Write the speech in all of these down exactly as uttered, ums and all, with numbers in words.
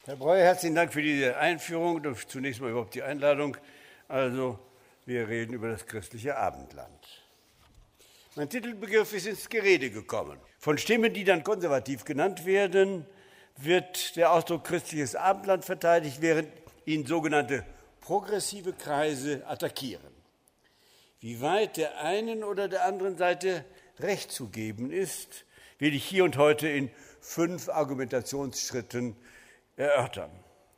Herr Breuer, herzlichen Dank für diese Einführung und zunächst mal überhaupt die Einladung. Also, wir reden über das christliche Abendland. Mein Titelbegriff ist ins Gerede gekommen. Von Stimmen, die dann konservativ genannt werden, wird der Ausdruck christliches Abendland verteidigt, während ihn sogenannte progressive Kreise attackieren. Wie weit der einen oder der anderen Seite Recht zu geben ist, will ich hier und heute in fünf Argumentationsschritten erörtern.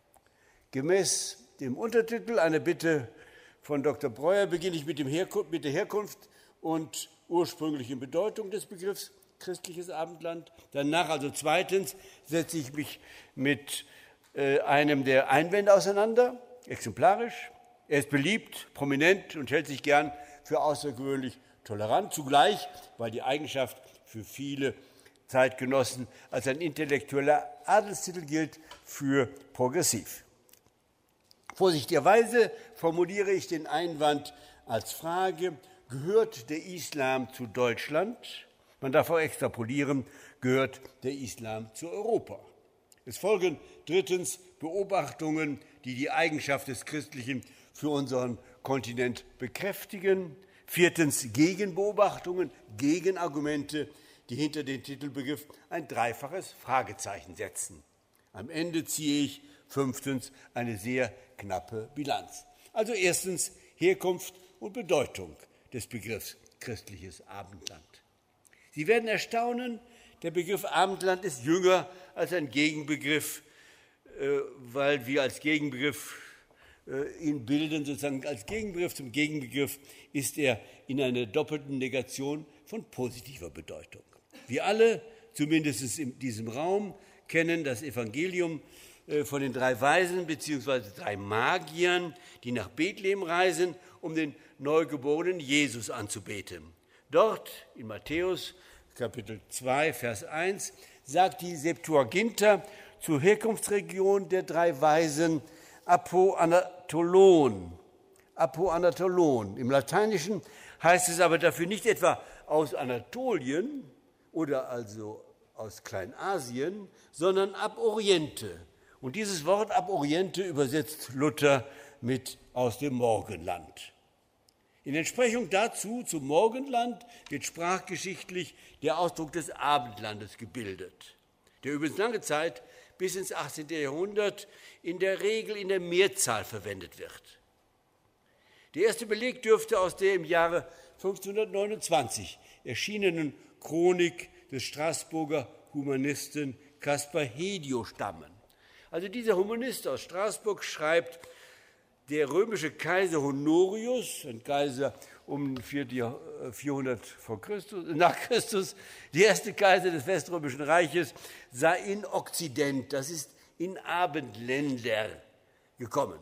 Gemäß dem Untertitel, eine Bitte von Doktor Breuer, beginne ich mit, dem Herkunft, mit der Herkunft und ursprünglichen Bedeutung des Begriffs christliches Abendland. Danach, also zweitens, setze ich mich mit äh, einem der Einwände auseinander, exemplarisch. Er ist beliebt, prominent und hält sich gern für außergewöhnlich tolerant, zugleich, weil die Eigenschaft für viele Zeitgenossen als ein intellektueller Adelstitel gilt, für progressiv. Vorsichtigerweise formuliere ich den Einwand als Frage: Gehört der Islam zu Deutschland? Man darf auch extrapolieren: Gehört der Islam zu Europa? Es folgen drittens Beobachtungen, die die Eigenschaft des Christlichen für unseren Kontinent bekräftigen. Viertens Gegenbeobachtungen, Gegenargumente, die hinter den Titelbegriff ein dreifaches Fragezeichen setzen. Am Ende ziehe ich fünftens eine sehr knappe Bilanz. Also erstens Herkunft und Bedeutung des Begriffs christliches Abendland. Sie werden erstaunen, der Begriff Abendland ist jünger als ein Gegenbegriff, weil wir als Gegenbegriff ihn bilden, sozusagen als Gegenbegriff zum Gegenbegriff ist er in einer doppelten Negation von positiver Bedeutung. Wir alle, zumindest in diesem Raum, kennen das Evangelium von den drei Weisen bzw. drei Magiern, die nach Bethlehem reisen, um den neugeborenen Jesus anzubeten. Dort in Matthäus Kapitel zwei, Vers eins sagt die Septuaginta zur Herkunftsregion der drei Weisen Apo Anatolon. Apo Anatolon. Im Lateinischen heißt es aber dafür nicht etwa aus Anatolien oder also aus Kleinasien, sondern ab Oriente. Und dieses Wort ab Oriente übersetzt Luther mit aus dem Morgenland. In Entsprechung dazu, zum Morgenland, wird sprachgeschichtlich der Ausdruck des Abendlandes gebildet, der übrigens lange Zeit bis ins achtzehnten Jahrhundert in der Regel in der Mehrzahl verwendet wird. Der erste Beleg dürfte aus der im Jahre fünfzehnhundertneunundzwanzig erschienenen Chronik des Straßburger Humanisten Caspar Hedio stammen. Also dieser Humanist aus Straßburg schreibt, der römische Kaiser Honorius, ein Kaiser um vierhundert vor Christus, nach Christus, der erste Kaiser des Weströmischen Reiches, sei in Okzident, das ist in Abendländer gekommen.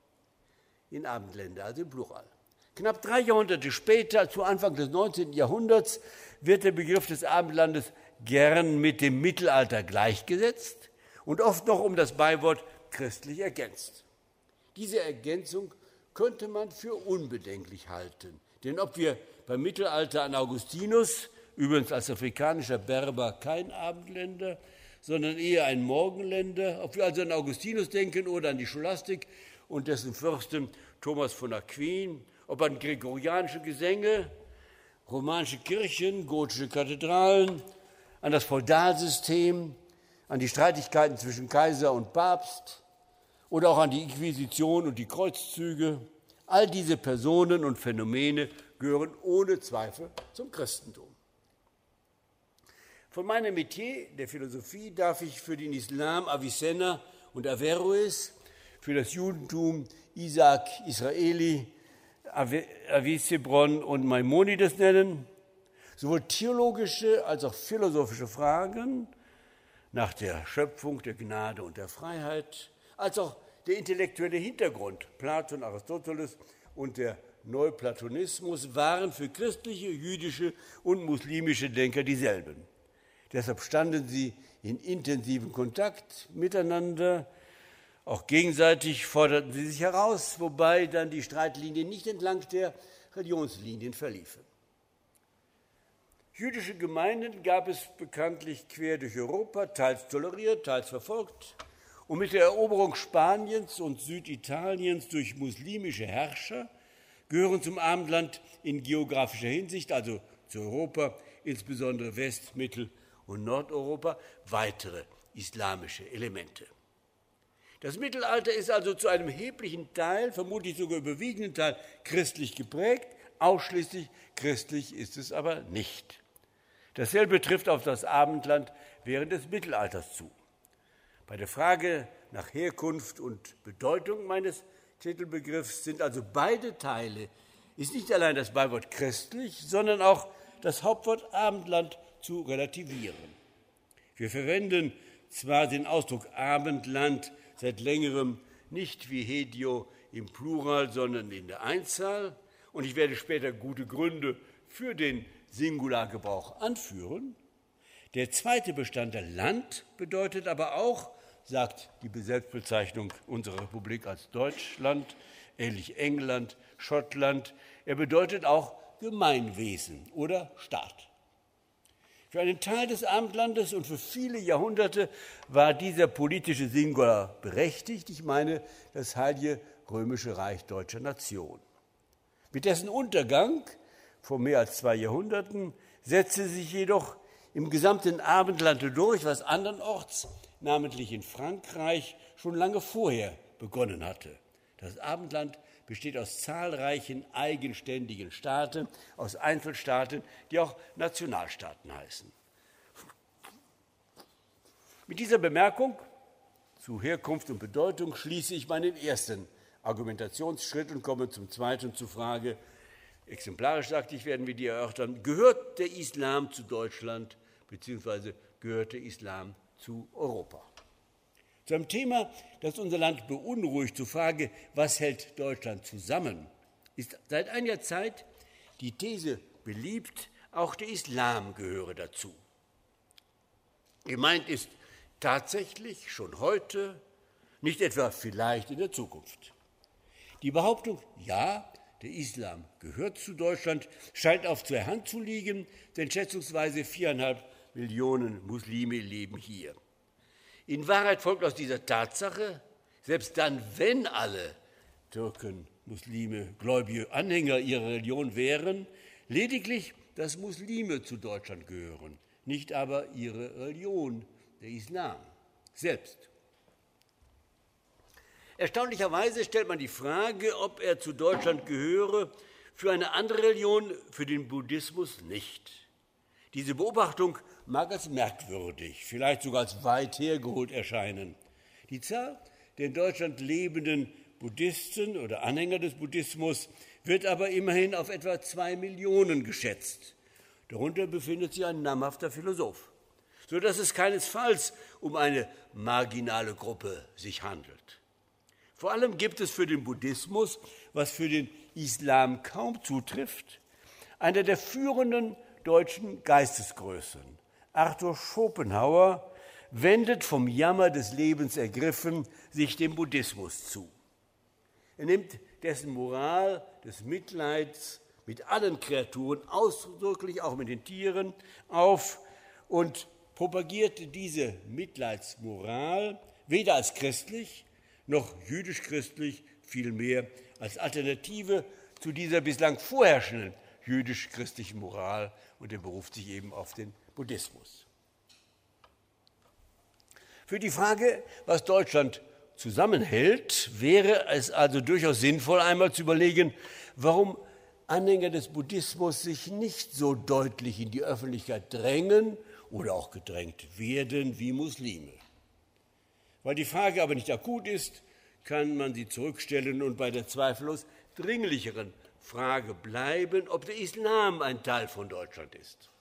In Abendländer, also im Plural. Knapp drei Jahrhunderte später, zu Anfang des neunzehnten Jahrhunderts, wird der Begriff des Abendlandes gern mit dem Mittelalter gleichgesetzt und oft noch um das Beiwort christlich ergänzt. Diese Ergänzung könnte man für unbedenklich halten. Denn ob wir beim Mittelalter an Augustinus, übrigens als afrikanischer Berber kein Abendländer, sondern eher ein Morgenländer, ob wir also an Augustinus denken oder an die Scholastik und dessen Fürsten Thomas von Aquin, ob an gregorianische Gesänge, romanische Kirchen, gotische Kathedralen, an das Feudalsystem, an die Streitigkeiten zwischen Kaiser und Papst oder auch an die Inquisition und die Kreuzzüge. All diese Personen und Phänomene gehören ohne Zweifel zum Christentum. Von meinem Metier der Philosophie darf ich für den Islam Avicenna und Averroes, für das Judentum Isaac Israeli, Avicebron und Maimonides nennen. Sowohl theologische als auch philosophische Fragen nach der Schöpfung, der Gnade und der Freiheit, als auch der intellektuelle Hintergrund, Platon, Aristoteles und der Neuplatonismus waren für christliche, jüdische und muslimische Denker dieselben. Deshalb standen sie in intensivem Kontakt miteinander. Auch gegenseitig forderten sie sich heraus, wobei dann die Streitlinien nicht entlang der Religionslinien verliefen. Jüdische Gemeinden gab es bekanntlich quer durch Europa, teils toleriert, teils verfolgt. Und mit der Eroberung Spaniens und Süditaliens durch muslimische Herrscher gehören zum Abendland in geografischer Hinsicht, also zu Europa, insbesondere West-, Mittel- und Nordeuropa, weitere islamische Elemente. Das Mittelalter ist also zu einem erheblichen Teil, vermutlich sogar überwiegenden Teil, christlich geprägt. Ausschließlich christlich ist es aber nicht. Dasselbe trifft auf das Abendland während des Mittelalters zu. Bei der Frage nach Herkunft und Bedeutung meines Titelbegriffs sind also beide Teile, ist nicht allein das Beiwort christlich, sondern auch das Hauptwort Abendland zu relativieren. Wir verwenden zwar den Ausdruck Abendland seit längerem nicht wie Hedio im Plural, sondern in der Einzahl, und ich werde später gute Gründe für den Singulargebrauch anführen. Der zweite Bestandteil Land bedeutet aber auch, sagt die Selbstbezeichnung unserer Republik als Deutschland, ähnlich England, Schottland, er bedeutet auch Gemeinwesen oder Staat. Für einen Teil des Abendlandes und für viele Jahrhunderte war dieser politische Singular berechtigt, ich meine das Heilige Römische Reich deutscher Nation. Mit dessen Untergang vor mehr als zwei Jahrhunderten setzte sich jedoch im gesamten Abendland durch, was andernorts, namentlich in Frankreich, schon lange vorher begonnen hatte. Das Abendland besteht aus zahlreichen eigenständigen Staaten, aus Einzelstaaten, die auch Nationalstaaten heißen. Mit dieser Bemerkung zu Herkunft und Bedeutung schließe ich meinen ersten Argumentationsschritt und komme zum zweiten, zur Frage, exemplarisch sagte ich, werden wir die erörtern, gehört der Islam zu Deutschland bzw. gehört der Islam zu Europa? Zu einem Thema, das unser Land beunruhigt, zur Frage, was hält Deutschland zusammen, ist seit einiger Zeit die These beliebt, auch der Islam gehöre dazu. Gemeint ist tatsächlich schon heute, nicht etwa vielleicht in der Zukunft. Die Behauptung, ja, der Islam gehört zu Deutschland, scheint auf der Hand zu liegen, denn schätzungsweise viereinhalb Millionen Muslime leben hier. In Wahrheit folgt aus dieser Tatsache, selbst dann, wenn alle Türken, Muslime, gläubige Anhänger ihrer Religion wären, lediglich, dass Muslime zu Deutschland gehören, nicht aber ihre Religion, der Islam selbst. Erstaunlicherweise stellt man die Frage, ob er zu Deutschland gehöre, für eine andere Religion, für den Buddhismus nicht. Diese Beobachtung mag als merkwürdig, vielleicht sogar als weit hergeholt erscheinen. Die Zahl der in Deutschland lebenden Buddhisten oder Anhänger des Buddhismus wird aber immerhin auf etwa zwei Millionen geschätzt. Darunter befindet sich ein namhafter Philosoph, sodass es keinesfalls um eine marginale Gruppe sich handelt. Vor allem gibt es für den Buddhismus, was für den Islam kaum zutrifft, einer der führenden deutschen Geistesgrößen, Arthur Schopenhauer, wendet vom Jammer des Lebens ergriffen sich dem Buddhismus zu. Er nimmt dessen Moral des Mitleids mit allen Kreaturen, ausdrücklich auch mit den Tieren, auf und propagiert diese Mitleidsmoral weder als christlich noch jüdisch-christlich, vielmehr als Alternative zu dieser bislang vorherrschenden jüdisch-christlichen Moral, und er beruft sich eben auf den Buddhismus. Für die Frage, was Deutschland zusammenhält, wäre es also durchaus sinnvoll, einmal zu überlegen, warum Anhänger des Buddhismus sich nicht so deutlich in die Öffentlichkeit drängen oder auch gedrängt werden wie Muslime. Weil die Frage aber nicht akut ist, kann man sie zurückstellen und bei der zweifellos dringlicheren Frage bleiben, ob der Islam ein Teil von Deutschland ist.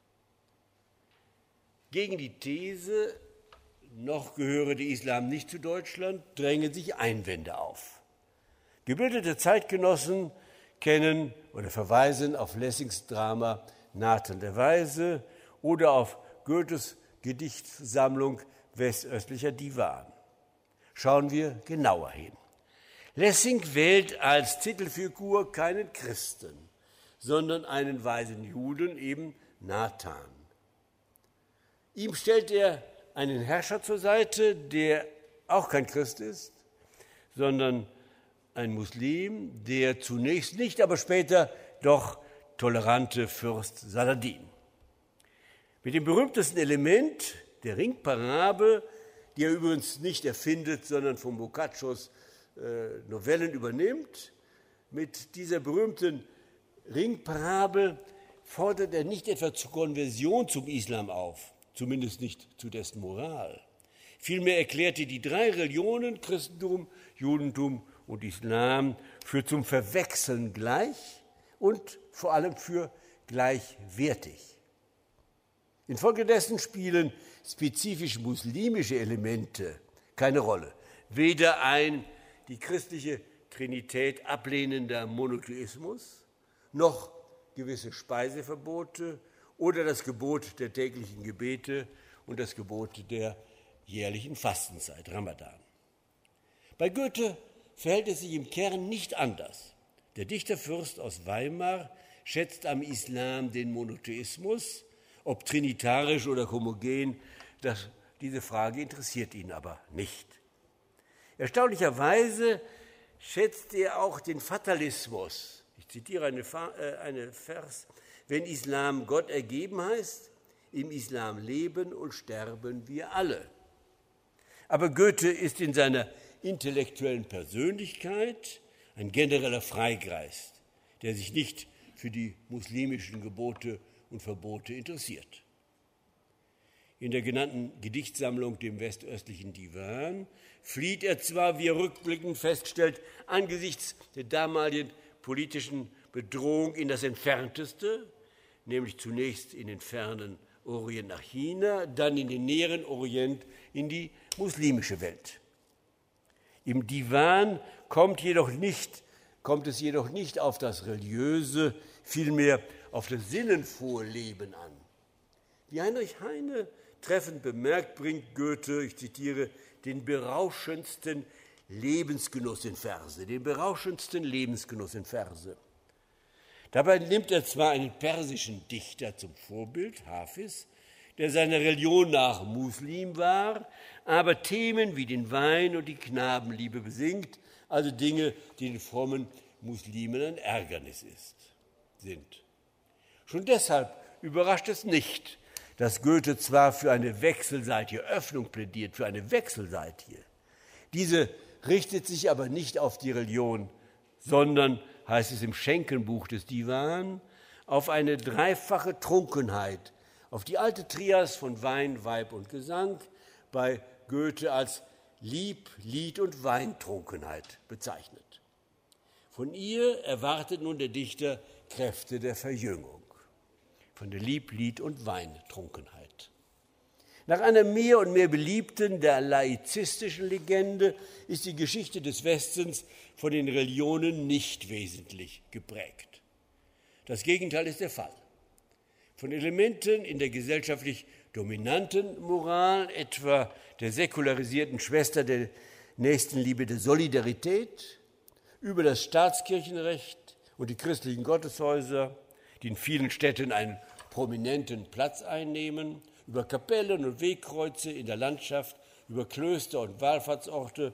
Gegen die These, noch gehöre der Islam nicht zu Deutschland, drängen sich Einwände auf. Gebildete Zeitgenossen kennen oder verweisen auf Lessings Drama Nathan der Weise oder auf Goethes Gedichtsammlung Westöstlicher Divan. Schauen wir genauer hin. Lessing wählt als Titelfigur keinen Christen, sondern einen weisen Juden, eben Nathan. Ihm stellt er einen Herrscher zur Seite, der auch kein Christ ist, sondern ein Muslim, der zunächst nicht, aber später doch tolerante Fürst Saladin. Mit dem berühmtesten Element der Ringparabel, die er übrigens nicht erfindet, sondern von Boccaccios äh, Novellen übernimmt, mit dieser berühmten Ringparabel fordert er nicht etwa zur Konversion zum Islam auf, zumindest nicht zu dessen Moral. Vielmehr erklärt er die drei Religionen, Christentum, Judentum und Islam, für zum Verwechseln gleich und vor allem für gleichwertig. Infolgedessen spielen spezifisch muslimische Elemente keine Rolle. Weder ein die christliche Trinität ablehnender Monotheismus, noch gewisse Speiseverbote oder das Gebot der täglichen Gebete und das Gebot der jährlichen Fastenzeit, Ramadan. Bei Goethe verhält es sich im Kern nicht anders. Der Dichterfürst aus Weimar schätzt am Islam den Monotheismus, ob trinitarisch oder homogen, das, diese Frage interessiert ihn aber nicht. Erstaunlicherweise schätzt er auch den Fatalismus. Ich zitiere eine, äh, eine Vers: Wenn Islam Gott ergeben heißt, im Islam leben und sterben wir alle. Aber Goethe ist in seiner intellektuellen Persönlichkeit ein genereller Freigeist, der sich nicht für die muslimischen Gebote und Verbote interessiert. In der genannten Gedichtsammlung, dem westöstlichen Divan, flieht er zwar, wie er rückblickend feststellt, angesichts der damaligen politischen Bedrohung in das Entfernteste, nämlich zunächst in den fernen Orient nach China, dann in den näheren Orient, in die muslimische Welt. Im Divan kommt, jedoch nicht, kommt es jedoch nicht auf das Religiöse, vielmehr auf das sinnenfrohe Leben an. Wie Heinrich Heine treffend bemerkt, bringt Goethe, ich zitiere, den berauschendsten Lebensgenuss in Verse, den berauschendsten Lebensgenuss in Verse. Dabei nimmt er zwar einen persischen Dichter zum Vorbild, Hafiz, der seiner Religion nach Muslim war, aber Themen wie den Wein und die Knabenliebe besingt, also Dinge, die den frommen Muslimen ein Ärgernis ist, sind. Schon deshalb überrascht es nicht, dass Goethe zwar für eine wechselseitige Öffnung plädiert, für eine wechselseitige. Diese richtet sich aber nicht auf die Religion, sondern, heißt es im Schenkenbuch des Divan, auf eine dreifache Trunkenheit, auf die alte Trias von Wein, Weib und Gesang, bei Goethe als Lieb-, Lied- und Weintrunkenheit bezeichnet. Von ihr erwartet nun der Dichter Kräfte der Verjüngung, von der Lieb-, Lied- und Weintrunkenheit. Nach einer mehr und mehr beliebten, der laizistischen Legende ist die Geschichte des Westens von den Religionen nicht wesentlich geprägt. Das Gegenteil ist der Fall. Von Elementen in der gesellschaftlich dominanten Moral, etwa der säkularisierten Schwester der Nächstenliebe, der Solidarität, über das Staatskirchenrecht und die christlichen Gotteshäuser, die in vielen Städten einen prominenten Platz einnehmen, über Kapellen und Wegkreuze in der Landschaft, über Klöster und Wallfahrtsorte,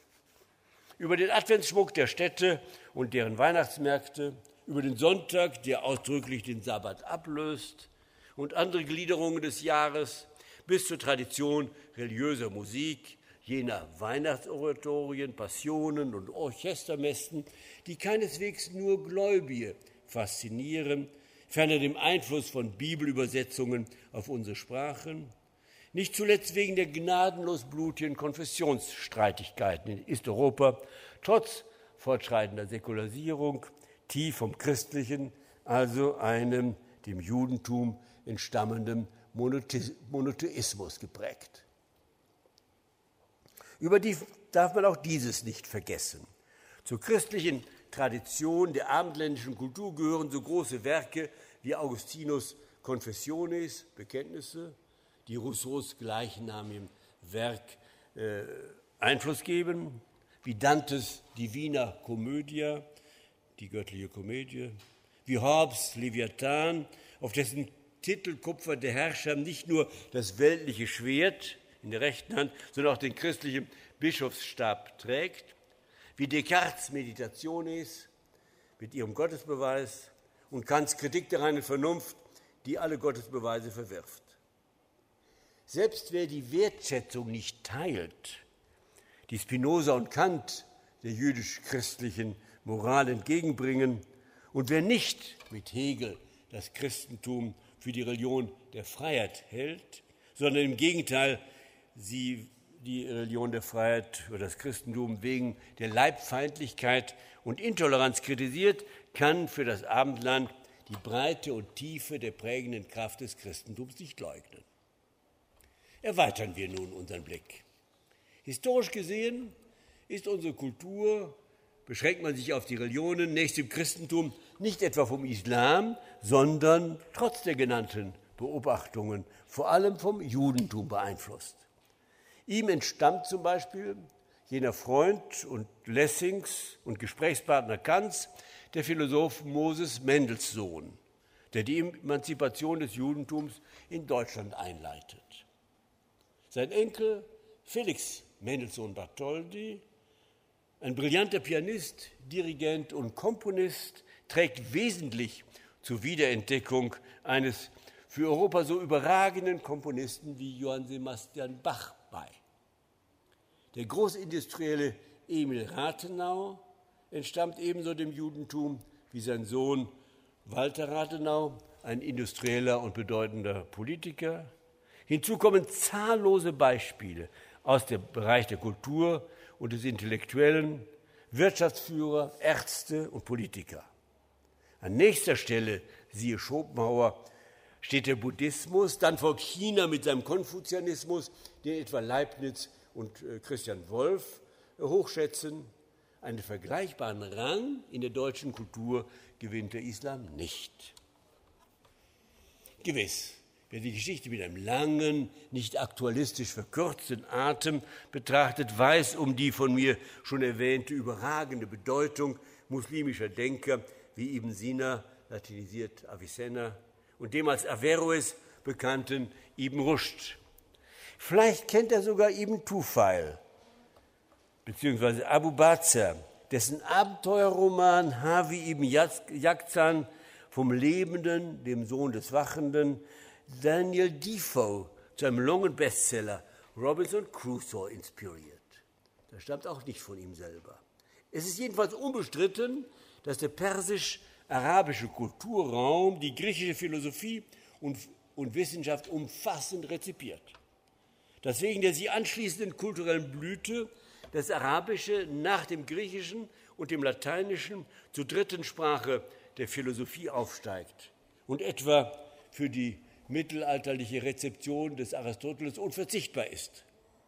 über den Adventsschmuck der Städte und deren Weihnachtsmärkte, über den Sonntag, der ausdrücklich den Sabbat ablöst, und andere Gliederungen des Jahres, bis zur Tradition religiöser Musik, jener Weihnachtsoratorien, Passionen und Orchestermessen, die keineswegs nur Gläubige faszinieren, ferner dem Einfluss von Bibelübersetzungen auf unsere Sprachen, nicht zuletzt wegen der gnadenlos blutigen Konfessionsstreitigkeiten ist Europa trotz fortschreitender Säkularisierung tief vom Christlichen, also einem dem Judentum entstammenden Monotheismus geprägt. Über die darf man auch dieses nicht vergessen. Zur christlichen Tradition der abendländischen Kultur gehören so große Werke wie Augustinus Confessiones, Bekenntnisse, die Rousseaus gleichnamigen Werk äh, Einfluss geben, wie Dantes Divina Commedia, die göttliche Komödie, wie Hobbes Leviathan, auf dessen Titelkupfer der Herrscher nicht nur das weltliche Schwert in der rechten Hand, sondern auch den christlichen Bischofsstab trägt, wie Descartes' Meditationes mit ihrem Gottesbeweis und Kants Kritik der reinen Vernunft, die alle Gottesbeweise verwirft. Selbst wer die Wertschätzung nicht teilt, die Spinoza und Kant der jüdisch-christlichen Moral entgegenbringen, und wer nicht mit Hegel das Christentum für die Religion der Freiheit hält, sondern im Gegenteil sie die Religion der Freiheit oder das Christentum wegen der Leibfeindlichkeit und Intoleranz kritisiert, kann für das Abendland die Breite und Tiefe der prägenden Kraft des Christentums nicht leugnen. Erweitern wir nun unseren Blick. Historisch gesehen ist unsere Kultur, beschränkt man sich auf die Religionen, nächst dem Christentum, nicht etwa vom Islam, sondern trotz der genannten Beobachtungen vor allem vom Judentum beeinflusst. Ihm entstammt zum Beispiel jener Freund und Lessings und Gesprächspartner Kants, der Philosoph Moses Mendelssohn, der die Emanzipation des Judentums in Deutschland einleitet. Sein Enkel Felix Mendelssohn Bartholdy, ein brillanter Pianist, Dirigent und Komponist, trägt wesentlich zur Wiederentdeckung eines für Europa so überragenden Komponisten wie Johann Sebastian Bach bei. Der Großindustrielle Emil Rathenau entstammt ebenso dem Judentum wie sein Sohn Walter Rathenau, ein industrieller und bedeutender Politiker. Hinzu kommen zahllose Beispiele aus dem Bereich der Kultur und des Intellektuellen, Wirtschaftsführer, Ärzte und Politiker. An nächster Stelle, siehe Schopenhauer, steht der Buddhismus, dann folgt China mit seinem Konfuzianismus, den etwa Leibniz und Christian Wolff hochschätzen. Einen vergleichbaren Rang in der deutschen Kultur gewinnt der Islam nicht. Gewiss, wer die Geschichte mit einem langen, nicht aktualistisch verkürzten Atem betrachtet, weiß um die von mir schon erwähnte überragende Bedeutung muslimischer Denker wie Ibn Sina, latinisiert Avicenna, und dem als Averroes bekannten Ibn Rushd. Vielleicht kennt er sogar Ibn Tufail, beziehungsweise Abu Bazar, dessen Abenteuerroman Havi ibn Yaqzan vom Lebenden, dem Sohn des Wachenden, Daniel Defoe zu einem langen Bestseller Robinson Crusoe inspiriert. Das stammt auch nicht von ihm selber. Es ist jedenfalls unbestritten, dass der persisch-arabische Kulturraum die griechische Philosophie und, und Wissenschaft umfassend rezipiert. Dass wegen der sie anschließenden kulturellen Blüte das Arabische nach dem Griechischen und dem Lateinischen zur dritten Sprache der Philosophie aufsteigt und etwa für die mittelalterliche Rezeption des Aristoteles unverzichtbar ist.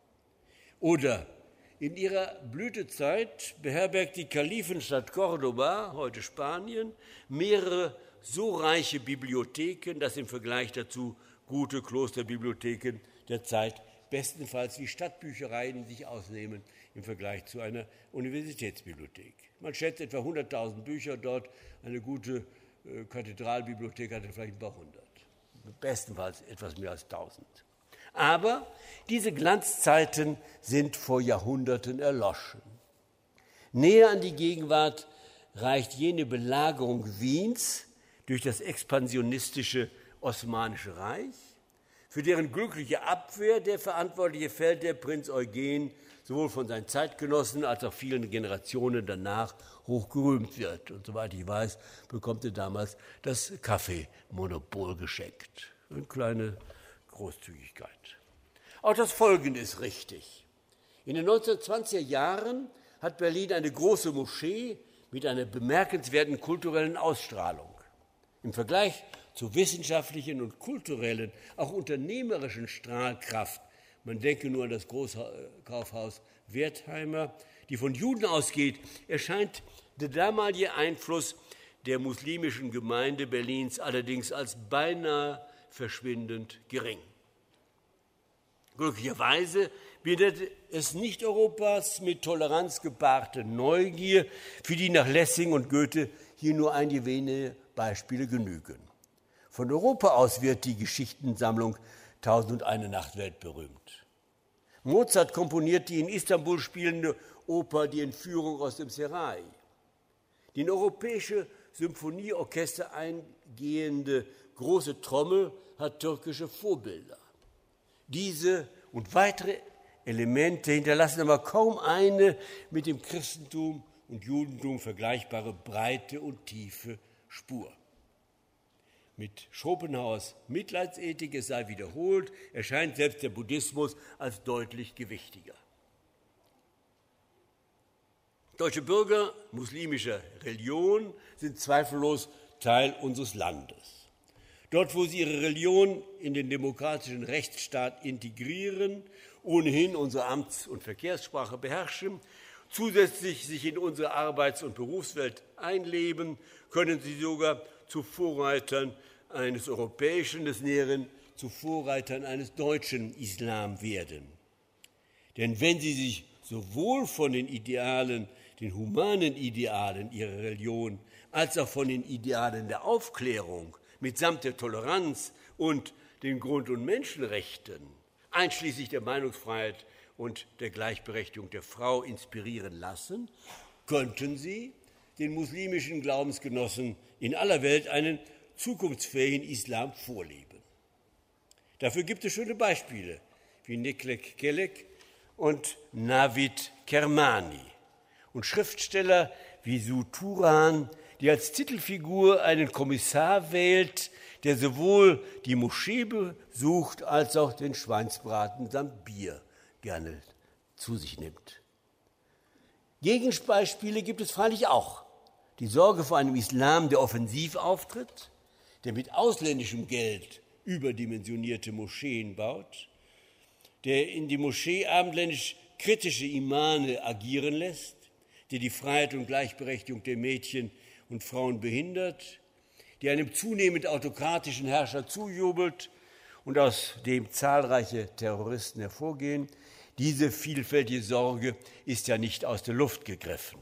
Oder in ihrer Blütezeit beherbergt die Kalifenstadt Cordoba, heute Spanien, mehrere so reiche Bibliotheken, dass im Vergleich dazu gute Klosterbibliotheken der Zeit bestenfalls die Stadtbüchereien sich ausnehmen im Vergleich zu einer Universitätsbibliothek. Man schätzt etwa hunderttausend Bücher dort, eine gute äh, Kathedralbibliothek hatte vielleicht ein paar hundert, bestenfalls etwas mehr als tausend. Aber diese Glanzzeiten sind vor Jahrhunderten erloschen. Näher an die Gegenwart reicht jene Belagerung Wiens durch das expansionistische Osmanische Reich, für deren glückliche Abwehr der verantwortliche Feldherr Prinz Eugen sowohl von seinen Zeitgenossen als auch vielen Generationen danach hoch gerühmt wird. Und soweit ich weiß, bekommt er damals das Kaffeemonopol geschenkt. Eine kleine Großzügigkeit. Auch das Folgende ist richtig. In den neunzehnhundertzwanziger Jahren hat Berlin eine große Moschee mit einer bemerkenswerten kulturellen Ausstrahlung. Im Vergleich zur wissenschaftlichen und kulturellen, auch unternehmerischen Strahlkraft, man denke nur an das Großkaufhaus Wertheimer, die von Juden ausgeht, erscheint der damalige Einfluss der muslimischen Gemeinde Berlins allerdings als beinahe verschwindend gering. Glücklicherweise bietet es nicht Europas mit Toleranz gepaarte Neugier, für die nach Lessing und Goethe hier nur einige wenige Beispiele genügen. Von Europa aus wird die Geschichtensammlung Tausend und eine Nacht weltberühmt. Mozart komponiert die in Istanbul spielende Oper Die Entführung aus dem Serai. Die in europäische Symphonieorchester eingehende große Trommel hat türkische Vorbilder. Diese und weitere Elemente hinterlassen aber kaum eine mit dem Christentum und Judentum vergleichbare breite und tiefe Spur. Mit Schopenhauers Mitleidsethik, es sei wiederholt, erscheint selbst der Buddhismus als deutlich gewichtiger. Deutsche Bürger muslimischer Religion sind zweifellos Teil unseres Landes. Dort, wo sie ihre Religion in den demokratischen Rechtsstaat integrieren, ohnehin unsere Amts- und Verkehrssprache beherrschen, zusätzlich sich in unsere Arbeits- und Berufswelt einleben, können sie sogar zu Vorreitern eines europäischen, des Näheren zu Vorreitern eines deutschen Islam werden. Denn wenn sie sich sowohl von den Idealen, den humanen Idealen ihrer Religion, als auch von den Idealen der Aufklärung mitsamt der Toleranz und den Grund- und Menschenrechten, einschließlich der Meinungsfreiheit und der Gleichberechtigung der Frau, inspirieren lassen, könnten sie den muslimischen Glaubensgenossen in aller Welt einen zukunftsfähigen Islam vorleben. Dafür gibt es schöne Beispiele wie Necdet Kelek und Navid Kermani und Schriftsteller wie Su Turan, die als Titelfigur einen Kommissar wählt, der sowohl die Moschee besucht als auch den Schweinsbraten samt Bier gerne zu sich nimmt. Gegenbeispiele gibt es freilich auch. Die Sorge vor einem Islam, der offensiv auftritt, der mit ausländischem Geld überdimensionierte Moscheen baut, der in die Moschee abendländisch kritische Imame agieren lässt, der die Freiheit und Gleichberechtigung der Mädchen und Frauen behindert, der einem zunehmend autokratischen Herrscher zujubelt und aus dem zahlreiche Terroristen hervorgehen. Diese vielfältige Sorge ist ja nicht aus der Luft gegriffen.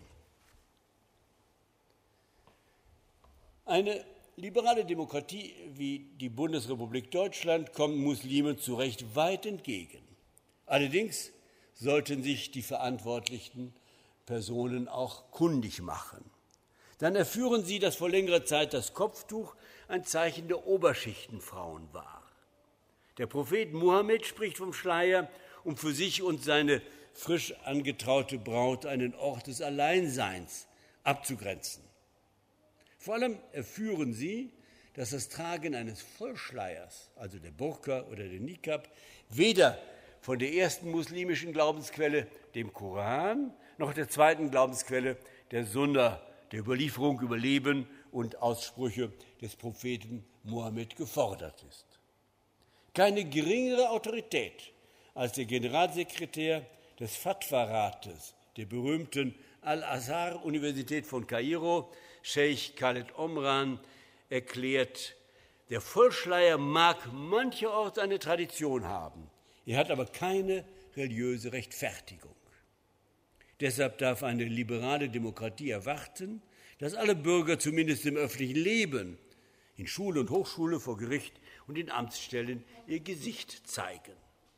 Eine liberale Demokratie wie die Bundesrepublik Deutschland kommt Muslimen zu Recht weit entgegen. Allerdings sollten sich die verantwortlichen Personen auch kundig machen. Dann erführen sie, dass vor längerer Zeit das Kopftuch ein Zeichen der Oberschichtenfrauen war. Der Prophet Mohammed spricht vom Schleier, um für sich und seine frisch angetraute Braut einen Ort des Alleinseins abzugrenzen. Vor allem erführen sie, dass das Tragen eines Vollschleiers, also der Burka oder der Nikab, weder von der ersten muslimischen Glaubensquelle, dem Koran, noch der zweiten Glaubensquelle, der Sunna, der Überlieferung über Leben und Aussprüche des Propheten Mohammed gefordert ist. Keine geringere Autorität als der Generalsekretär des Fatwa-Rates der berühmten Al-Azhar-Universität von Kairo, Scheich Khaled Omran, erklärt, der Vollschleier mag mancherorts eine Tradition haben, er hat aber keine religiöse Rechtfertigung. Deshalb darf eine liberale Demokratie erwarten, dass alle Bürger zumindest im öffentlichen Leben, in Schule und Hochschule, vor Gericht und in Amtsstellen ihr Gesicht zeigen.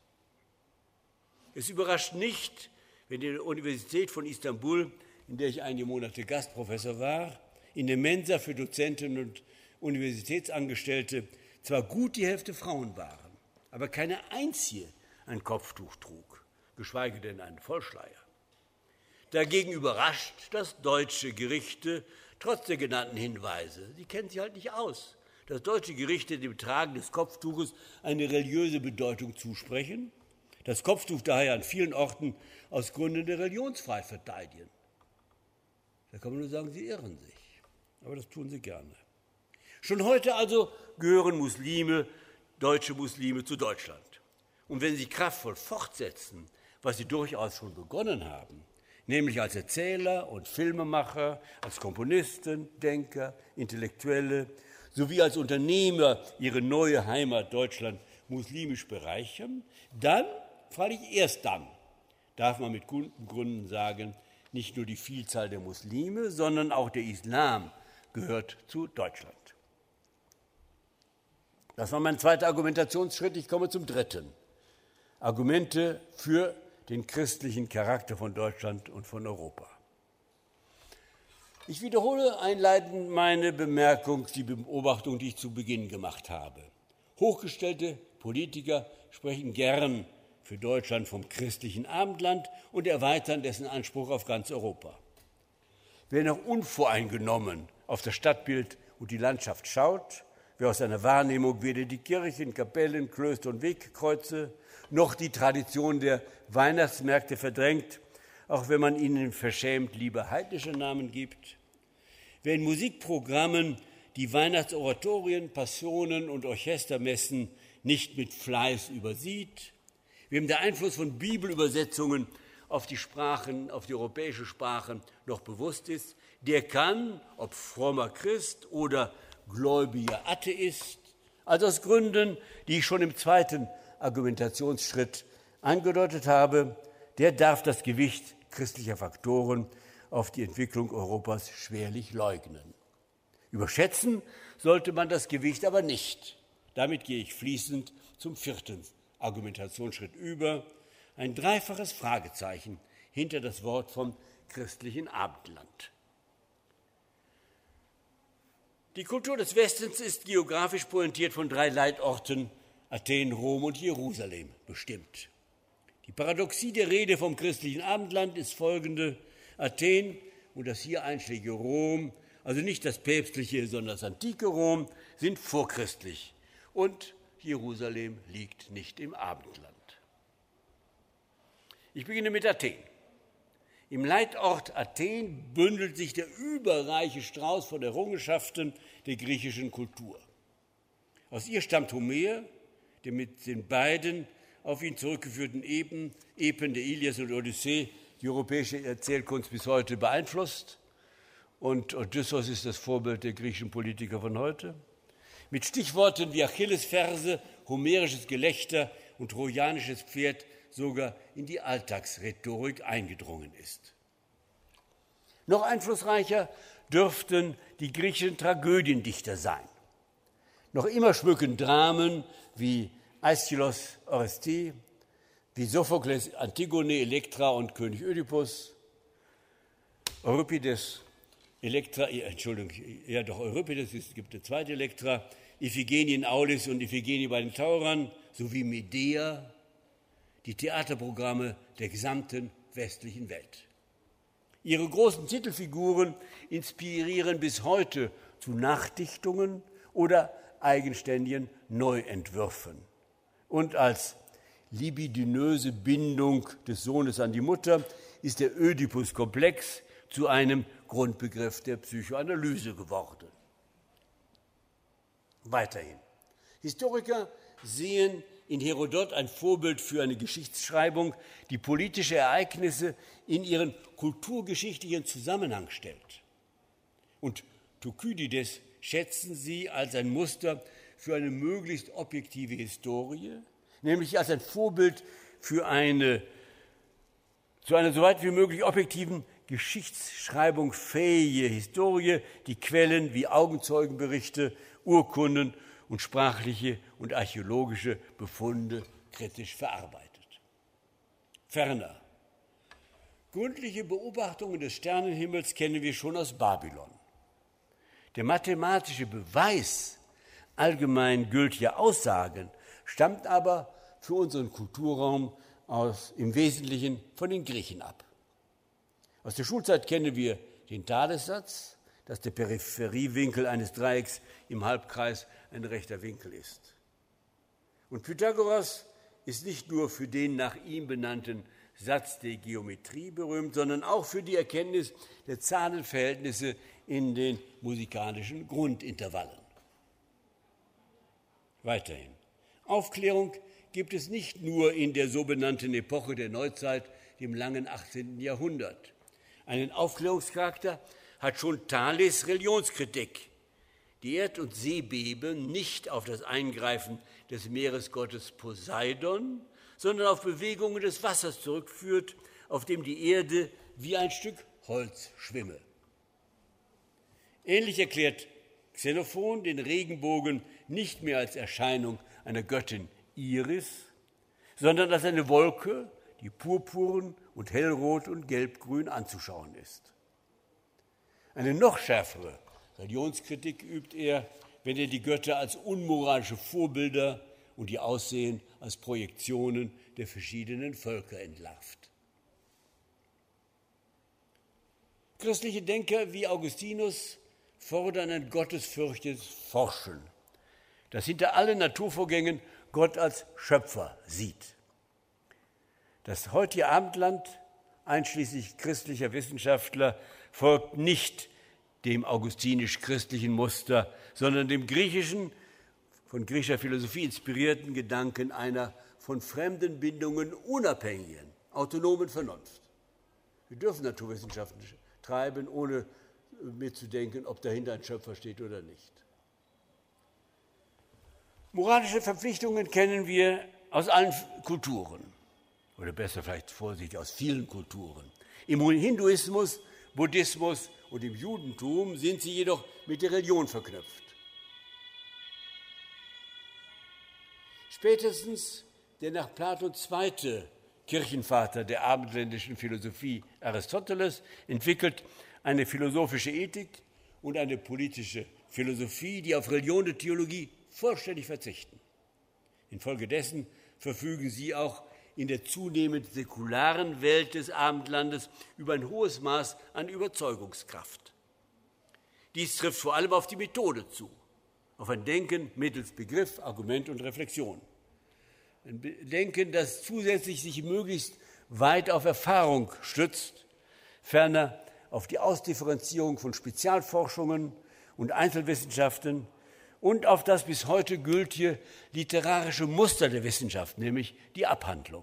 Es überrascht nicht, wenn die Universität von Istanbul, in der ich einige Monate Gastprofessor war, in der Mensa für Dozenten und Universitätsangestellte zwar gut die Hälfte Frauen waren, aber keine einzige ein Kopftuch trug, geschweige denn einen Vollschleier. Dagegen überrascht, dass deutsche Gerichte, trotz der genannten Hinweise, sie kennen sich halt nicht aus, dass deutsche Gerichte dem Tragen des Kopftuches eine religiöse Bedeutung zusprechen, das Kopftuch daher an vielen Orten aus Gründen der Religionsfreiheit verteidigen. Da kann man nur sagen, sie irren sich, aber das tun sie gerne. Schon heute also gehören Muslime, deutsche Muslime zu Deutschland. Und wenn sie kraftvoll fortsetzen, was sie durchaus schon begonnen haben, nämlich als Erzähler und Filmemacher, als Komponisten, Denker, Intellektuelle sowie als Unternehmer ihre neue Heimat Deutschland muslimisch bereichern, dann, freilich erst dann, darf man mit guten Gründen sagen, nicht nur die Vielzahl der Muslime, sondern auch der Islam gehört zu Deutschland. Das war mein zweiter Argumentationsschritt, ich komme zum dritten. Argumente für den christlichen Charakter von Deutschland und von Europa. Ich wiederhole einleitend meine Bemerkung, die Beobachtung, die ich zu Beginn gemacht habe. Hochgestellte Politiker sprechen gern für Deutschland vom christlichen Abendland und erweitern dessen Anspruch auf ganz Europa. Wer noch unvoreingenommen auf das Stadtbild und die Landschaft schaut, wer aus seiner Wahrnehmung weder die Kirchen, Kapellen, Klöster und Wegkreuze noch die Tradition der Weihnachtsmärkte verdrängt, auch wenn man ihnen verschämt lieber heidnische Namen gibt, wer in Musikprogrammen die Weihnachtsoratorien, Passionen und Orchestermessen nicht mit Fleiß übersieht, wem der Einfluss von Bibelübersetzungen auf die Sprachen, auf die europäische Sprachen noch bewusst ist, der kann, ob frommer Christ oder gläubiger Atheist, also aus Gründen, die ich schon im zweiten Argumentationsschritt angedeutet habe, der darf das Gewicht christlicher Faktoren auf die Entwicklung Europas schwerlich leugnen. Überschätzen sollte man das Gewicht aber nicht. Damit gehe ich fließend zum vierten Argumentationsschritt über, ein dreifaches Fragezeichen hinter das Wort vom christlichen Abendland. Die Kultur des Westens ist geografisch pointiert von drei Leitorten, Athen, Rom und Jerusalem, bestimmt. Die Paradoxie der Rede vom christlichen Abendland ist folgende: Athen und das hier einschlägige Rom, also nicht das päpstliche, sondern das antike Rom, sind vorchristlich und Jerusalem liegt nicht im Abendland. Ich beginne mit Athen. Im Leitort Athen bündelt sich der überreiche Strauß von Errungenschaften der griechischen Kultur. Aus ihr stammt Homer, der mit den beiden auf ihn zurückgeführten Epen, Epen der Ilias und Odyssee die europäische Erzählkunst bis heute beeinflusst. Und Odysseus ist das Vorbild der griechischen Politiker von heute. Mit Stichworten wie Achillesferse, homerisches Gelächter und trojanisches Pferd sogar in die Alltagsrhetorik eingedrungen ist. Noch einflussreicher dürften die griechischen Tragödiendichter sein. Noch immer schmücken Dramen wie Aeschylus, Orestes, wie Sophokles, Antigone, Elektra und König Ödipus, Euripides, Elektra, Entschuldigung, ja doch Euripides, es gibt eine zweite Elektra, Iphigenie in Aulis und Iphigenie bei den Taurern, sowie Medea, die Theaterprogramme der gesamten westlichen Welt. Ihre großen Titelfiguren inspirieren bis heute zu Nachdichtungen oder eigenständigen Neuentwürfen. Und als libidinöse Bindung des Sohnes an die Mutter ist der Ödipus-Komplex zu einem Grundbegriff der Psychoanalyse geworden. Weiterhin. Historiker sehen in Herodot ein Vorbild für eine Geschichtsschreibung, die politische Ereignisse in ihren kulturgeschichtlichen Zusammenhang stellt. Und Thukydides schätzen sie als ein Muster für eine möglichst objektive Historie, nämlich als ein Vorbild für eine zu einer so weit wie möglich objektiven Geschichtsschreibung fähige Historie, die Quellen wie Augenzeugenberichte, Urkunden und sprachliche und archäologische Befunde kritisch verarbeitet. Ferner, gründliche Beobachtungen des Sternenhimmels kennen wir schon aus Babylon. Der mathematische Beweis allgemein gültiger Aussagen stammt aber für unseren Kulturraum aus, im Wesentlichen von den Griechen ab. Aus der Schulzeit kennen wir den Thalessatz, dass der Peripheriewinkel eines Dreiecks im Halbkreis ein rechter Winkel ist. Und Pythagoras ist nicht nur für den nach ihm benannten Satz der Geometrie berühmt, sondern auch für die Erkenntnis der Zahlenverhältnisse in den musikalischen Grundintervallen. Weiterhin. Aufklärung gibt es nicht nur in der so benannten Epoche der Neuzeit, dem langen achtzehnten Jahrhundert. Einen Aufklärungscharakter hat schon Thales' Religionskritik. Die Erd- und Seebeben nicht auf das Eingreifen des Meeresgottes Poseidon, sondern auf Bewegungen des Wassers zurückführt, auf dem die Erde wie ein Stück Holz schwimme. Ähnlich erklärt Xenophon den Regenbogen nicht mehr als Erscheinung einer Göttin Iris, sondern als eine Wolke, die purpurn und hellrot und gelbgrün anzuschauen ist. Eine noch schärfere Religionskritik übt er, wenn er die Götter als unmoralische Vorbilder und die Aussehen als Projektionen der verschiedenen Völker entlarvt. Christliche Denker wie Augustinus fordern ein gottesfürchtendes Forschen, das hinter allen Naturvorgängen Gott als Schöpfer sieht. Das heutige Abendland, einschließlich christlicher Wissenschaftler, folgt nicht dem augustinisch-christlichen Muster, sondern dem griechischen, von griechischer Philosophie inspirierten Gedanken einer von fremden Bindungen unabhängigen, autonomen Vernunft. Wir dürfen Naturwissenschaften treiben, ohne mitzudenken, ob dahinter ein Schöpfer steht oder nicht. Moralische Verpflichtungen kennen wir aus allen Kulturen, oder besser vielleicht vorsichtig, aus vielen Kulturen. Im Hinduismus, Buddhismus und im Judentum sind sie jedoch mit der Religion verknüpft. Spätestens der nach Platon zweite Kirchenvater der abendländischen Philosophie, Aristoteles, entwickelt eine philosophische Ethik und eine politische Philosophie, die auf Religion und Theologie vollständig verzichten. Infolgedessen verfügen sie auch in der zunehmend säkularen Welt des Abendlandes über ein hohes Maß an Überzeugungskraft. Dies trifft vor allem auf die Methode zu, auf ein Denken mittels Begriff, Argument und Reflexion. Ein Denken, das zusätzlich sich möglichst weit auf Erfahrung stützt, ferner auf die Ausdifferenzierung von Spezialforschungen und Einzelwissenschaften und auf das bis heute gültige literarische Muster der Wissenschaft, nämlich die Abhandlung.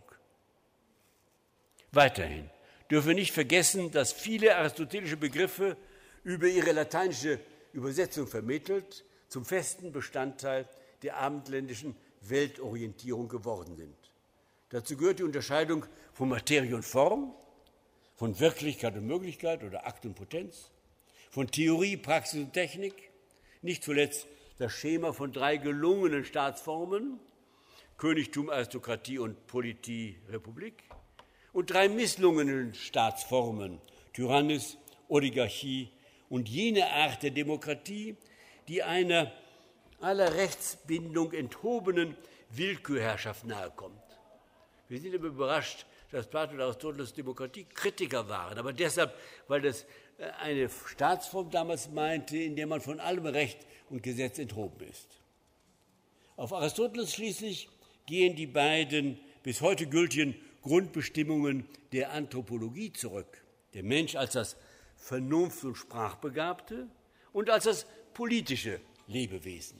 Weiterhin dürfen wir nicht vergessen, dass viele aristotelische Begriffe über ihre lateinische Übersetzung vermittelt zum festen Bestandteil der abendländischen Weltorientierung geworden sind. Dazu gehört die Unterscheidung von Materie und Form, von Wirklichkeit und Möglichkeit oder Akt und Potenz, von Theorie, Praxis und Technik, nicht zuletzt das Schema von drei gelungenen Staatsformen, Königtum, Aristokratie und Politie, Republik, und drei misslungenen Staatsformen, Tyrannis, Oligarchie und jene Art der Demokratie, die einer aller Rechtsbindung enthobenen Willkürherrschaft nahekommt. Wir sind immer überrascht, dass Platon und Aristoteles Demokratiekritiker waren, aber deshalb, weil das eine Staatsform damals meinte, in der man von allem Recht und Gesetz enthoben ist. Auf Aristoteles schließlich gehen die beiden bis heute gültigen Grundbestimmungen der Anthropologie zurück. Der Mensch als das Vernunft- und Sprachbegabte und als das politische Lebewesen.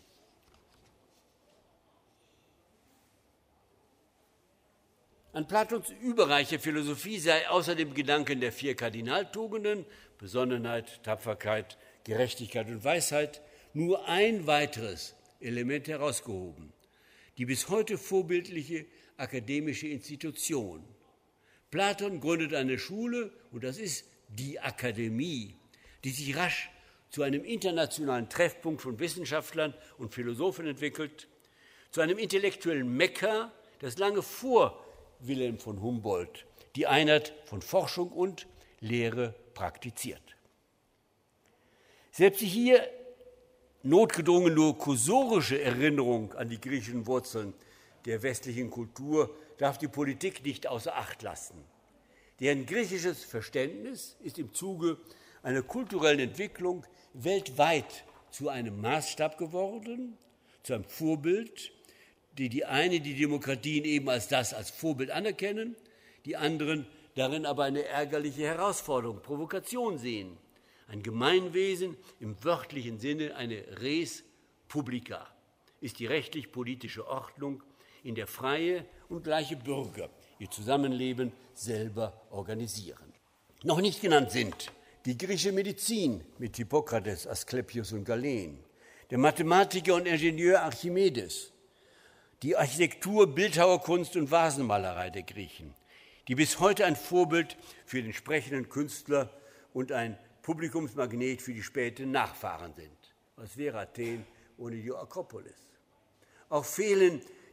An Platons überreicher Philosophie sei außer dem Gedanken der vier Kardinaltugenden, Besonnenheit, Tapferkeit, Gerechtigkeit und Weisheit, nur ein weiteres Element herausgehoben, die bis heute vorbildliche akademische Institution. Platon gründet eine Schule, und das ist die Akademie, die sich rasch zu einem internationalen Treffpunkt von Wissenschaftlern und Philosophen entwickelt, zu einem intellektuellen Mekka, das lange vor Wilhelm von Humboldt die Einheit von Forschung und Lehre praktiziert. Selbst die hier notgedrungen nur kursorische Erinnerung an die griechischen Wurzeln der westlichen Kultur darf die Politik nicht außer Acht lassen. Deren griechisches Verständnis ist im Zuge einer kulturellen Entwicklung weltweit zu einem Maßstab geworden, zu einem Vorbild, die die eine die Demokratien eben als das als Vorbild anerkennen, die anderen darin aber eine ärgerliche Herausforderung, Provokation sehen. Ein Gemeinwesen im wörtlichen Sinne, eine res publica, ist die rechtlich-politische Ordnung, in der freie und gleiche Bürger ihr Zusammenleben selber organisieren. Noch nicht genannt sind die griechische Medizin mit Hippokrates, Asklepios und Galen, der Mathematiker und Ingenieur Archimedes, die Architektur, Bildhauerkunst und Vasenmalerei der Griechen, die bis heute ein Vorbild für den sprechenden Künstler und ein Publikumsmagnet für die späten Nachfahren sind. Was wäre Athen ohne die Akropolis? Auch fehlen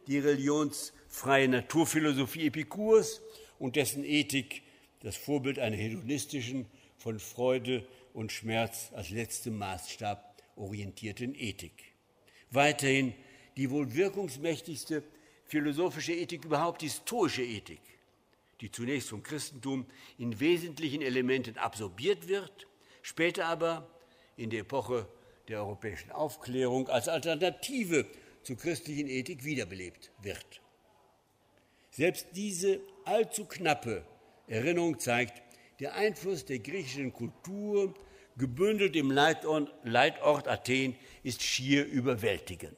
die religionsfreie Naturphilosophie Epikurs und dessen Ethik, das Vorbild einer hedonistischen, von Freude und Schmerz als letztem Maßstab orientierten Ethik. Weiterhin die wohl wirkungsmächtigste philosophische Ethik überhaupt, die stoische Ethik, die zunächst vom Christentum in wesentlichen Elementen absorbiert wird, später aber in der Epoche der europäischen Aufklärung als Alternative zur christlichen Ethik wiederbelebt wird. Selbst diese allzu knappe Erinnerung zeigt, der Einfluss der griechischen Kultur, gebündelt im Leitort, Leitort Athen, ist schier überwältigend.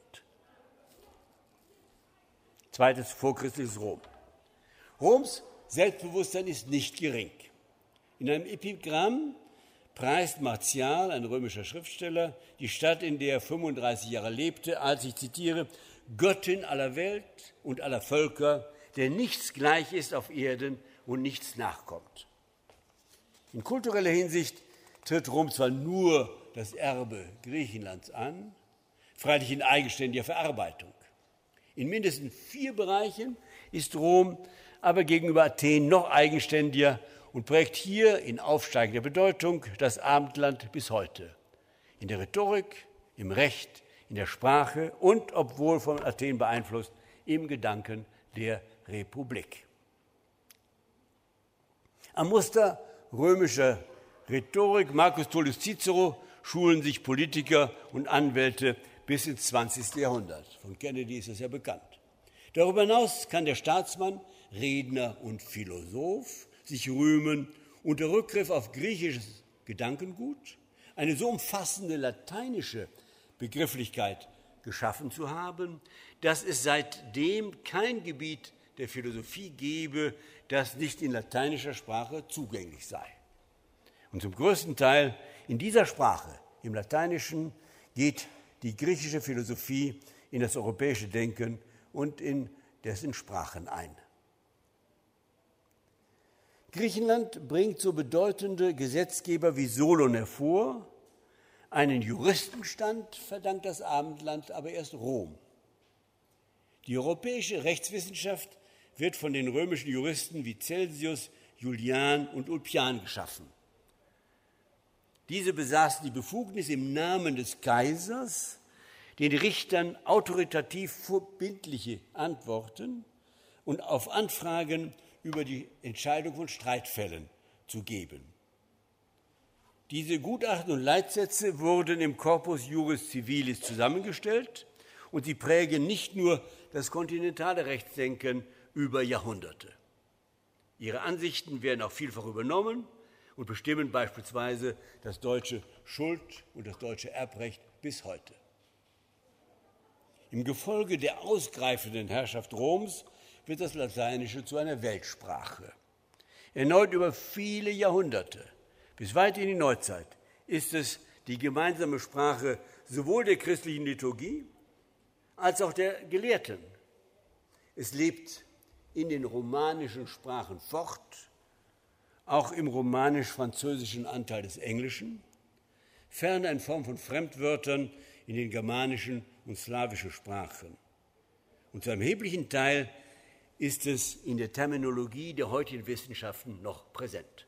Zweites vorchristliches Rom. Roms Selbstbewusstsein ist nicht gering. In einem Epigramm preist Martial, ein römischer Schriftsteller, die Stadt, in der er fünfunddreißig Jahre lebte, als, ich zitiere, Göttin aller Welt und aller Völker, der nichts gleich ist auf Erden und nichts nachkommt. In kultureller Hinsicht tritt Rom zwar nur das Erbe Griechenlands an, freilich in eigenständiger Verarbeitung. In mindestens vier Bereichen ist Rom aber gegenüber Athen noch eigenständiger und prägt hier in aufsteigender Bedeutung das Abendland bis heute. In der Rhetorik, im Recht, in der Sprache und, obwohl von Athen beeinflusst, im Gedanken der Republik. Am Muster römischer Rhetorik Marcus Tullius Cicero schulen sich Politiker und Anwälte bis ins zwanzigste Jahrhundert. Von Kennedy ist das ja bekannt. Darüber hinaus kann der Staatsmann, Redner und Philosoph sich rühmen, unter Rückgriff auf griechisches Gedankengut eine so umfassende lateinische Begrifflichkeit geschaffen zu haben, dass es seitdem kein Gebiet der Philosophie gebe, das nicht in lateinischer Sprache zugänglich sei. Und zum größten Teil in dieser Sprache, im Lateinischen, geht die griechische Philosophie in das europäische Denken und in dessen Sprachen ein. Griechenland bringt so bedeutende Gesetzgeber wie Solon hervor. Einen Juristenstand verdankt das Abendland aber erst Rom. Die europäische Rechtswissenschaft wird von den römischen Juristen wie Celsius, Julian und Ulpian geschaffen. Diese besaßen die Befugnis, im Namen des Kaisers den Richtern autoritativ verbindliche Antworten und auf Anfragen über die Entscheidung von Streitfällen zu geben. Diese Gutachten und Leitsätze wurden im Corpus Juris Civilis zusammengestellt und sie prägen nicht nur das kontinentale Rechtsdenken über Jahrhunderte. Ihre Ansichten werden auch vielfach übernommen und bestimmen beispielsweise das deutsche Schuld- und das deutsche Erbrecht bis heute. Im Gefolge der ausgreifenden Herrschaft Roms wird das Lateinische zu einer Weltsprache. Erneut über viele Jahrhunderte, bis weit in die Neuzeit, ist es die gemeinsame Sprache sowohl der christlichen Liturgie als auch der Gelehrten. Es lebt in den romanischen Sprachen fort, auch im romanisch-französischen Anteil des Englischen, ferner in Form von Fremdwörtern in den germanischen und slawischen Sprachen. Und zu einem erheblichen Teil ist es in der Terminologie der heutigen Wissenschaften noch präsent.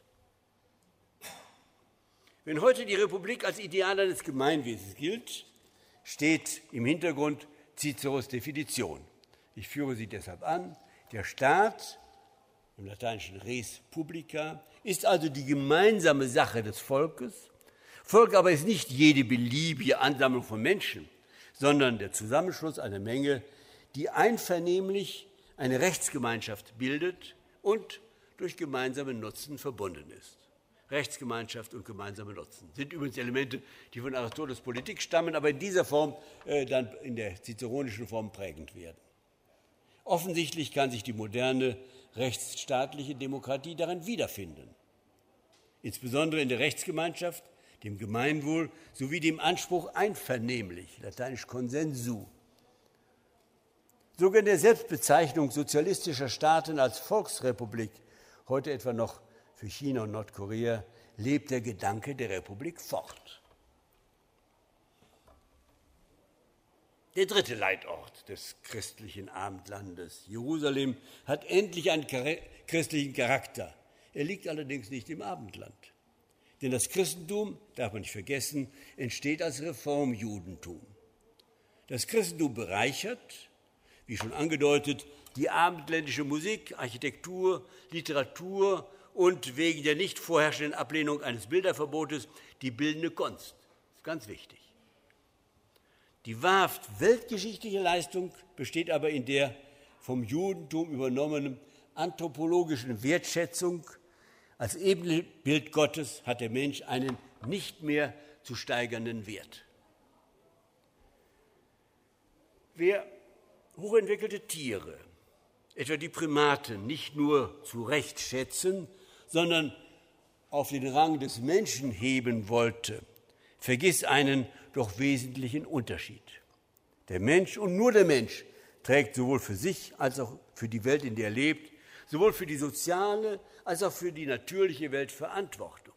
Wenn heute die Republik als Ideal eines Gemeinwesens gilt, steht im Hintergrund Ciceros Definition. Ich führe sie deshalb an. Der Staat, im lateinischen res publica, ist also die gemeinsame Sache des Volkes. Volk aber ist nicht jede beliebige Ansammlung von Menschen, sondern der Zusammenschluss einer Menge, die einvernehmlich eine Rechtsgemeinschaft bildet und durch gemeinsamen Nutzen verbunden ist. Rechtsgemeinschaft und gemeinsame Nutzen sind übrigens Elemente, die von Aristoteles Politik stammen, aber in dieser Form äh, dann in der ciceronischen Form prägend werden. Offensichtlich kann sich die moderne rechtsstaatliche Demokratie darin wiederfinden, insbesondere in der Rechtsgemeinschaft, dem Gemeinwohl sowie dem Anspruch einvernehmlich, lateinisch consensu. Sogar in der Selbstbezeichnung sozialistischer Staaten als Volksrepublik, heute etwa noch für China und Nordkorea, lebt der Gedanke der Republik fort. Der dritte Leitort des christlichen Abendlandes, Jerusalem, hat endlich einen christlichen Charakter. Er liegt allerdings nicht im Abendland. Denn das Christentum, darf man nicht vergessen, entsteht als Reformjudentum. Das Christentum bereichert, wie schon angedeutet, die abendländische Musik, Architektur, Literatur und wegen der nicht vorherrschenden Ablehnung eines Bilderverbotes die bildende Kunst. Das ist ganz wichtig. Die wahrhaft weltgeschichtliche Leistung besteht aber in der vom Judentum übernommenen anthropologischen Wertschätzung. Als Ebenbild Gottes hat der Mensch einen nicht mehr zu steigernden Wert. Wer hochentwickelte Tiere, etwa die Primaten, nicht nur zu Recht schätzen, sondern auf den Rang des Menschen heben wollte, vergisst einen doch wesentlichen Unterschied. Der Mensch und nur der Mensch trägt sowohl für sich als auch für die Welt, in der er lebt, sowohl für die soziale als auch für die natürliche Welt Verantwortung.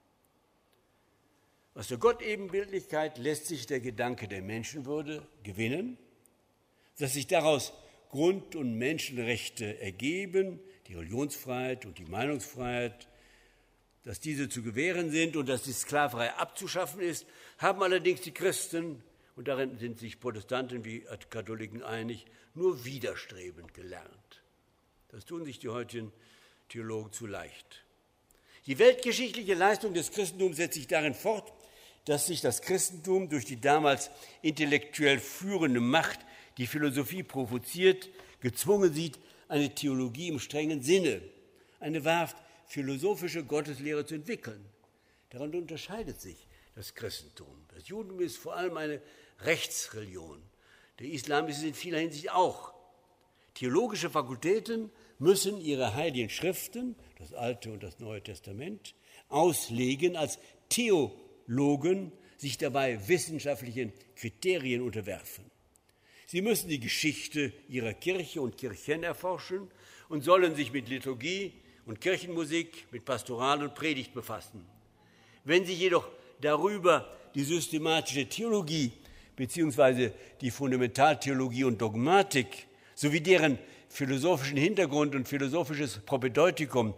Aus der Gottebenbildlichkeit lässt sich der Gedanke der Menschenwürde gewinnen, dass sich daraus Grund- und Menschenrechte ergeben, die Religionsfreiheit und die Meinungsfreiheit, dass diese zu gewähren sind und dass die Sklaverei abzuschaffen ist, haben allerdings die Christen, und darin sind sich Protestanten wie Katholiken einig, nur widerstrebend gelernt. Das tun sich die heutigen Theologen zu leicht. Die weltgeschichtliche Leistung des Christentums setzt sich darin fort, dass sich das Christentum durch die damals intellektuell führende Macht, die Philosophie provoziert, gezwungen sieht, eine Theologie im strengen Sinne, eine wahrhaft philosophische Gotteslehre zu entwickeln. Daran unterscheidet sich das Christentum. Das Judentum ist vor allem eine Rechtsreligion. Der Islam ist es in vieler Hinsicht auch. Theologische Fakultäten müssen ihre heiligen Schriften, das Alte und das Neue Testament, auslegen, als Theologen sich dabei wissenschaftlichen Kriterien unterwerfen. Sie müssen die Geschichte ihrer Kirche und Kirchen erforschen und sollen sich mit Liturgie und Kirchenmusik, mit Pastoral und Predigt befassen. Wenn sie jedoch darüber die systematische Theologie bzw. die Fundamentaltheologie und Dogmatik sowie deren philosophischen Hintergrund und philosophisches Propädeutikum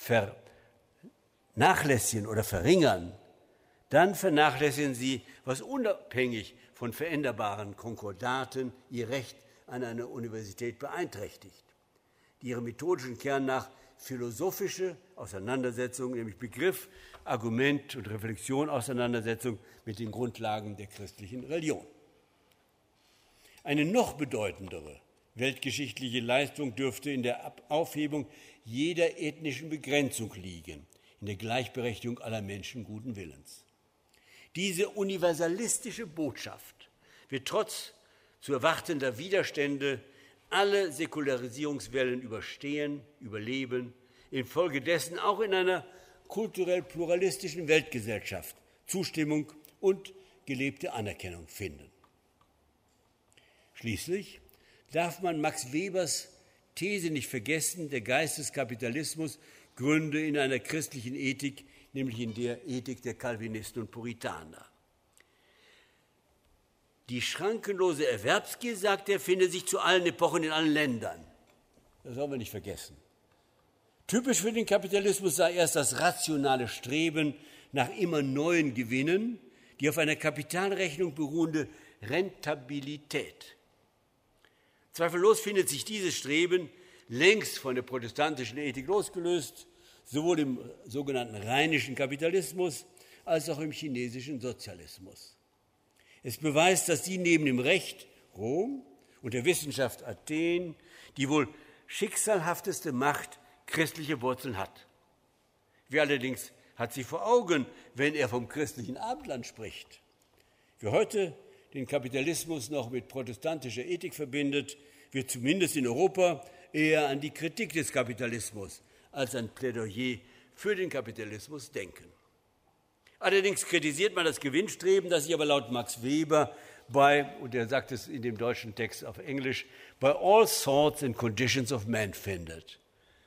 vernachlässigen oder verringern, dann vernachlässigen sie, was unabhängig von veränderbaren Konkordaten ihr Recht an eine Universität beeinträchtigt, die ihrem methodischen Kern nach philosophische Auseinandersetzung, nämlich Begriff, Argument und Reflexion, Auseinandersetzung mit den Grundlagen der christlichen Religion. Eine noch bedeutendere weltgeschichtliche Leistung dürfte in der Aufhebung jeder ethnischen Begrenzung liegen, in der Gleichberechtigung aller Menschen guten Willens. Diese universalistische Botschaft wird trotz zu erwartender Widerstände alle Säkularisierungswellen überstehen, überleben, infolgedessen auch in einer kulturell pluralistischen Weltgesellschaft Zustimmung und gelebte Anerkennung finden. Schließlich darf man Max Webers These nicht vergessen, der Geist des Kapitalismus gründe in einer christlichen Ethik, nämlich in der Ethik der Calvinisten und Puritaner. Die schrankenlose Erwerbsgier, sagt er, findet sich zu allen Epochen in allen Ländern. Das sollen wir nicht vergessen. Typisch für den Kapitalismus sei erst das rationale Streben nach immer neuen Gewinnen, die auf einer Kapitalrechnung beruhende Rentabilität. Zweifellos findet sich dieses Streben, längst von der protestantischen Ethik losgelöst, sowohl im sogenannten rheinischen Kapitalismus als auch im chinesischen Sozialismus. Es beweist, dass die neben dem Recht Rom und der Wissenschaft Athen die wohl schicksalhafteste Macht christliche Wurzeln hat. Wer allerdings hat sie vor Augen, wenn er vom christlichen Abendland spricht? Wer heute den Kapitalismus noch mit protestantischer Ethik verbindet, wird zumindest in Europa eher an die Kritik des Kapitalismus als ein Plädoyer für den Kapitalismus denken. Allerdings kritisiert man das Gewinnstreben, das sich aber laut Max Weber bei, und er sagt es in dem deutschen Text auf Englisch, by all sorts and conditions of man findet.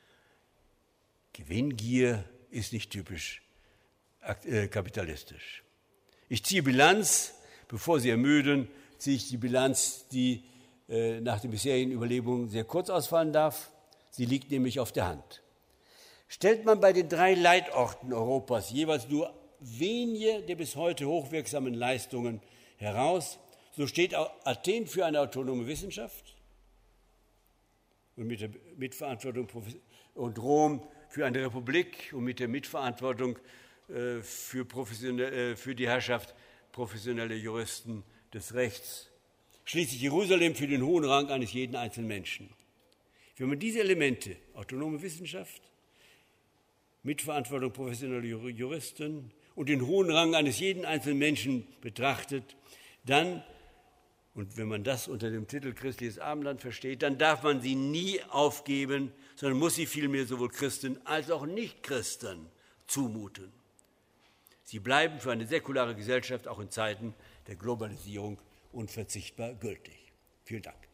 Gewinngier ist nicht typisch äh, kapitalistisch. Ich ziehe Bilanz, bevor Sie ermüden, ziehe ich die Bilanz, die äh, nach den bisherigen Überlegungen sehr kurz ausfallen darf. Sie liegt nämlich auf der Hand. Stellt man bei den drei Leitorten Europas jeweils nur wenige der bis heute hochwirksamen Leistungen heraus, so steht auch Athen für eine autonome Wissenschaft und mit der Mitverantwortung und Rom für eine Republik und mit der Mitverantwortung äh, für, äh, für die Herrschaft professioneller Juristen des Rechts. Schließlich Jerusalem für den hohen Rang eines jeden einzelnen Menschen. Wenn man diese Elemente, autonome Wissenschaft, Mitverantwortung professioneller Juristen und den hohen Rang eines jeden einzelnen Menschen betrachtet, dann, und wenn man das unter dem Titel christliches Abendland versteht, dann darf man sie nie aufgeben, sondern muss sie vielmehr sowohl Christen als auch Nichtchristen zumuten. Sie bleiben für eine säkulare Gesellschaft auch in Zeiten der Globalisierung unverzichtbar gültig. Vielen Dank.